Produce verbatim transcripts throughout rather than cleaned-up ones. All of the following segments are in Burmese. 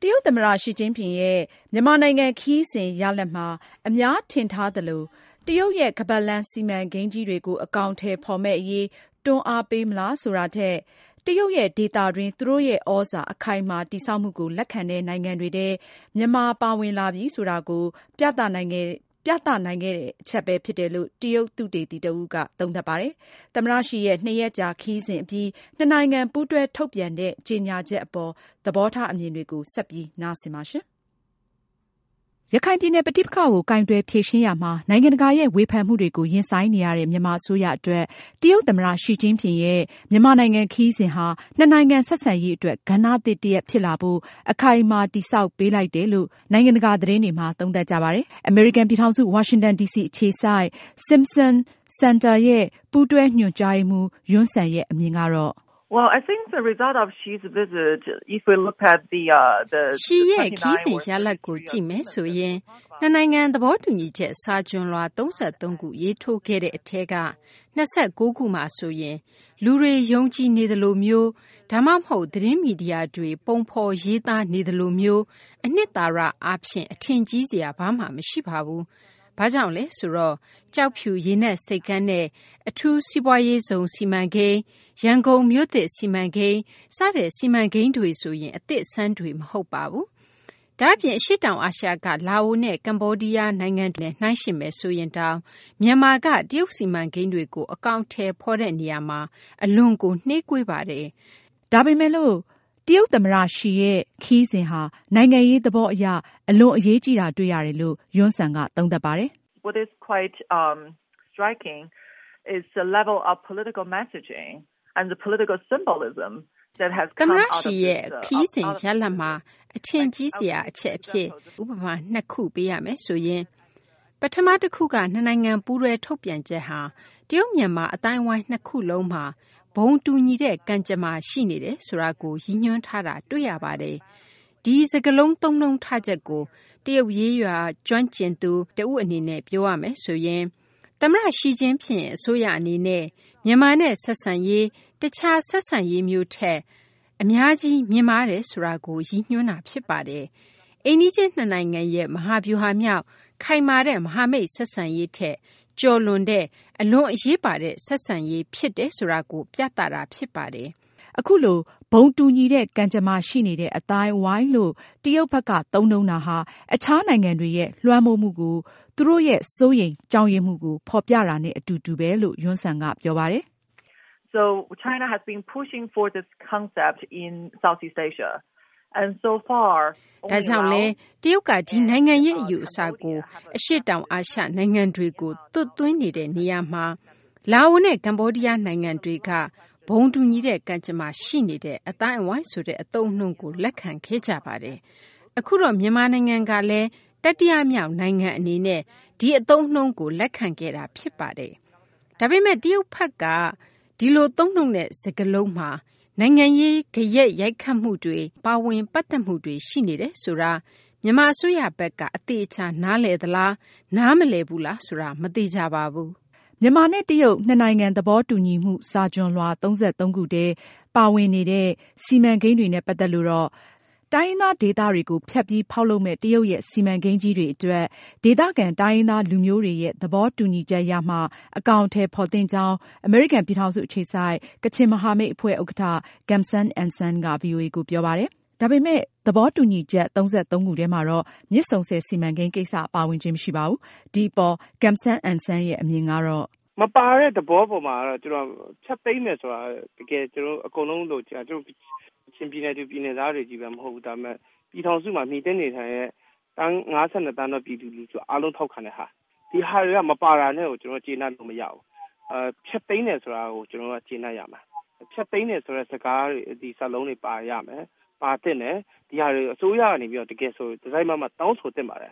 တရုတ်သမ္မတရှီကျင်းဖျင်ရဲ့မြန်မာနိုင်ငံခရီးစဉ်ရလဒ်မှာအများထင်ထားသလိုတရုတ်ရဲ့ခါးပတ်လမ်းစီမံကိန်းကြီးတွေကိုအကောင်အထည်ဖော်မယ့်အရေးတွန်းအားပေးမလားဆိုတာထက်တရုတ်ရဲ့ဒေသတွင်းသူတို့ရဲ့ဩဇာအခိုင်အမာတည်ဆောက်မှုကိုလက်ခံတဲ့နိုင်ငံတွေထဲမြန်မာပါဝင်လာပြီဆိုတာကိုပြသနိုင်ခဲ့ပြသနိုင်ခဲ့တဲ့အချက်ပဲဖြစ်တယ်လို့တရုတ်သုတေသီတဦးကသုံးသပ်ပါတယ်။သမ္မတရှီရဲ့နှစ်ရက်ကြာခရီးစဉ်အပြီးနှစ်နိုင်ငံပူးတွဲထုတ်ပြန်တဲ့ကြေညာချက်အပေါ်သဘောထားအမြင်တွေကိုဆက်ပြီးနားဆင်ပါရှင့်။ရခိုင်ပြည်နယ်ပဋိပက္ခကိုကိုင်တွယ်ဖြေရှင်းရာမှာနိုင်ငံတကာရဲ့ဝေဖန်မှုတွေကိုရင်ဆိုင်နေရတဲ့မြန်မာအစိုးရအတွက်တရုတ်သမ္မတရှီကျင်းဖျင်ရဲ့မြန်မာနိုင်ငံခရီးစဉ်ဟာနှစ်နိုင်ငံဆက်ဆံရေးအတွက်ကဏ္ဍသစ်တစ်ရပ်ဖြစ်လာဖို့အခိုင်အမာတည်ဆောက်ပေးလိုက်တယ်လို့နိုင်ငံတကာသတင်းတွေမှာသုံးသပ်ကြပါတယ်။အမေရိကန်ပြည်ထောင်စုဝါရှင်တန်ဒီစီအခြေစိုက် Simpson Center ရဲ့ပူးတွဲညွှန်ကြားရေးမှူးယွန်းဆန်ရဲ့အမြင်ကတော့ Well, I think the result of Xi's visit, if we look at the uh, the Xi ရဲ့ခီးစဉ်ရလဒ်ကိုကြည့်မယ်ဆိုရင်နှစ်နိုင်ငံသဘောတူညီချက်စာချွန်လွှာသုံးဆယ့်သုံးခုရေးထိုးခဲ့တဲ့အထက်ကနှစ်ဆယ့်ကိုးခုမှာဆိုရင်လူတွေယုံကြည်နေသလိုမျိုးဒါမှမဟုတ်သတင်းမီဒီယာတွေပုံဖော်ရေးသားနေသလိုမျိုးအနှစ်သာရအဖြစ်အထင်ကြီးစရာဘာမှမရှိပါဘူး။ဘာကြောင့်လဲဆိုတော့ကြောက်ဖြူရေနက်စိတ်ကမ်းနဲ့အထူးစီးပွားရေးစုံစီမံကိန်းရန်ကုန်မြို့သစ်စီမံကိန်းစတဲ့စီမံကိန်းတွေဆိုရင်အသစ်ဆန်းတွေမဟုတ်ပါဘူး။ဒါ့အပြင်အရှေ့တောင်အာရှကလာအိုနဲ့ကမ္ဘောဒီးယားနိုင်ငံတွေနဲ့နှိုင်းယှဉ်မယ်ဆိုရင်တောင်မြန်မာကတရုတ်စီမံကိန်းတွေကိုအကောင့်ထဲဖော်တဲ့နေရာမှာအလွန်ကိုနှေးကွေးပါတယ်။ဒါပေမဲ့လို့တရုတ်သမ္မတရှီရဲ့ခီးစဉ်ဟာနိုင်ငံရေးသဘောအရအလွန်အရေးကြီးတာတွေ့ရတယ်လို့ယွန်းဆန်ကသုံးသပ်ပါတယ်။ What is quite um, striking is the level of political messaging and the political symbolism that has come out of this. သမ္မတရှီရဲ့ခီးစဉ်ရလဒ်မှာအထင်ကြီးစရာအချက်အဖြစ်ဥပမာနှစ်ခုပေးရမယ်ဆိုရင်ပထမတစ်ခုကနှစ်နိုင်ငံပူးတွဲထုတ်ပြန်ချက်ဟာတရုတ်မြန်မာအတိုင်းအဝိုင်းနှစ်ခုလုံးမှာဘုံတူညီတဲ့ကံကြမ္မာရှိနေတယ်ဆိုတာကိုရည်ညွှန်းထားတာတွေ့ရပါတယ်။ဒီစကားလုံးသုံးနှုန်းထားချက်ကိုတရုတ်ရေးရွာကျွမ်းကျင်သူတဦးအနေနဲ့ပြောရမယ်ဆိုရင်သမ္မတရှီကျင်းဖျင်အစိုးရအနေနဲ့မြန်မာနဲ့ဆက်ဆံရေးတခြားဆက်ဆံရေးမျိုးထက်အများကြီးမြင့်မားတယ်ဆိုတာကိုရည်ညွှန်းတာဖြစ်ပါတယ်။အိမ်နီးချင်းနှစ်နိုင်ငံရဲ့မဟာဗျူဟာမြောက်ခိုင်မာတဲ့မဟာမိတ်ဆက်ဆံရေးထက်ကျော်လွန်တဲ့အလွန်အရေးပါတဲ့ဆက်ဆံရေးဖြစ်တယ်ဆိုတာကိုပြသတာဖြစ်ပါတယ်။အခုလိုဘုံတူညီတဲ့ကံကြမ္မာရှိနေတဲ့အတိုင်းဝိုင်းလို့တရုတ်ဘက်ကသုံးနှုန်းတာဟာအခြားနိုင်ငံတွေရဲ့လွှမ်းမိုးမှုကိုသူတို့ရဲ့စိုးရိမ်ကြောက်ရွံ့မှုကိုဖော်ပြတာနဲ့အတူတူပဲလို့ယွန်းဆန်ကပြောပါတယ်။ So China has been pushing for this concept in Southeast Asia. And so far ဒါကြောင့်လဲတရုတ်ကဒီနိုင်ငံရဲ့အယူအဆကိုအရှေ့တောင်အာရှနိုင်ငံတွေကိုသွတ်သွင်းနေတဲ့နေရာမှာလာအိုနဲ့ကမ္ဘောဒီးယားနိုင်ငံတွေကဘုံတူညီတဲ့ကံကြမ္မာရှိနေတဲ့အတိုင်းအဝိုင်းဆိုတဲ့အသုံးအနှုန်းကိုလက်ခံခဲ့ကြပါတယ်။အခုတော့မြန်မာနိုင်ငံကလည်းတတိယမြောက်နိုင်ငံအနေနဲ့ဒီအသုံးအနှုန်းကိုလက်ခံခဲ့တာဖြစ်ပါတယ်။ဒါပေမဲ့တရုတ်ဘက်ကဒီလိုသုံးနှုန်းတဲ့စကားလုံးမှာနိုင်ငံရေးကြရက်ရိုက်ခတ်မှုတွေပါဝင်ပတ်သက်မှုတွေရှိနေတယ်ဆိုတာမြန်မာအစိုးရဘက်ကအသေးအချာနားလည်သလားနားမလည်ဘူးလားဆိုတာမသိကြပါဘူးမြန်မာနဲ့တရုတ်နှစ်နိုင်ငံသဘောတူညီမှုစာချွန်လွှာသုံးဆယ့်သုံးခုတည်းပါဝင်နေတဲ့စီမံကိန်းတွေနဲ့ပတ်သက်လို့တော့တိုင်းရင်းသားဒေသတွေကိုဖြတ်ပြီးဖောက်လုပ်မဲ့တရုတ်ရဲ့စီမံကိန်းကြီးတွေအတွက်ဒေသခံတိုင်းရင်းသားလူမျိုးတွေရဲ့သဘောတူညီချက်ရမှအကောင်အထည်ဖော်သင့်ကြောင်းအမေရိကန်ပြည်ထောင်စုအခြေစိုက်ကချင်မဟာမိတ်အဖွဲ့ဥက္ကဋ္ဌ Gamsan Ansan က ဗွီအိုအေ ကိုပြောပါတယ်။ဒါပေမဲ့သဘောတူညီချက်သုံးဆယ့်သုံးခုထဲမှာတော့မြစ်ဆုံဆည်စီမံကိန်းကိစ္စပါဝင်ခြင်းမရှိပါဘူး။ဒီပေါ် Gamsan Ansan ရဲ့အမြင်ကတော့မပါတဲ့သဘောပေါ်မှာတော့ကျွန်တော်ဖြတ်သိမ်းမယ်ဆိုတာတကယ်ကျွန်တော်အကုန်လုံးလို့ကျွန်တော်ချင်းပြည်နယ်သူပြည်နယ်သားတွေကြီးပဲမဟုတ်ဘူးဒါပေမဲ့ပြည်ထောင်စုမှာမိတဲ့နေထိုင်ရဲ့တန်းငါးဆယ့်နှစ်တန်းသောပြည်သူလူထုအားလုံးထောက်ခံတဲ့ဟာဒီဟာတွေကမပါတာနဲ့ကိုကျွန်တော်ကျေနပ်လို့မရဘူးအဲဖြတ်သိမ်းတယ်ဆိုတာကိုကျွန်တော်ကကျေနပ်ရမှာဖြတ်သိမ်းတယ်ဆိုတဲ့စကားတွေဒီစလုံးတွေပါရမယ်ပါတဲ့နဲ့ဒီဟာတွေအစိုးရကနေပြီးတော့တကယ်ဆိုဒီဇိုင်းမှာတောင်းဆိုတင်ပါတယ်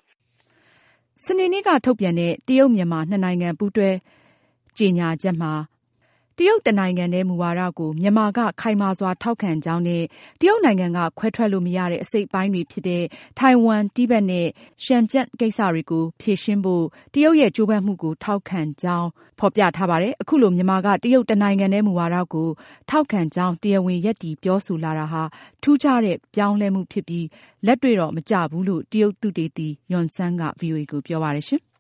စနေနေ့ကထုတ်ပြန်တဲ့တရုတ်မြန်မာနှစ်နိုင်ငံပူးတွဲကြေညာချက်မှာတရုတ်တနိုင်ငံတည်းမူဝါဒကိုမြန်မာကခိုင်မာစွာထောက်ခံကြောင်းနဲ့တရုတ်နိုင်ငံကခွဲထွက်လို့မရတဲ့အစိတ်အပိုင်းတွေဖြစ်တဲ့ထိုင်ဝမ်၊တိဘက်နဲ့ရှန်ကျန်းကိစ္စတွေကိုဖြေရှင်းဖို့တရုတ်ရဲ့ကြိုးပမ်းမှုကိုထောက်ခံကြောင်းဖော်ပြထားပါတယ်။အခုလိုမြန်မာကတရုတ်တနိုင်ငံတည်းမူဝါဒကိုထောက်ခံကြောင်းတရားဝင်ရပ်တည်ပြောဆိုလာတာဟာထူးခြားတဲ့ပြောင်းလဲမှုဖြစ်ပြီးလက်တွေ့တော့မကျဘူးလို့တရုတ်သုတေသီယွန်ဆန်းက ဗွီအိုအေ ကိုပြောပါတယ်ရှင်။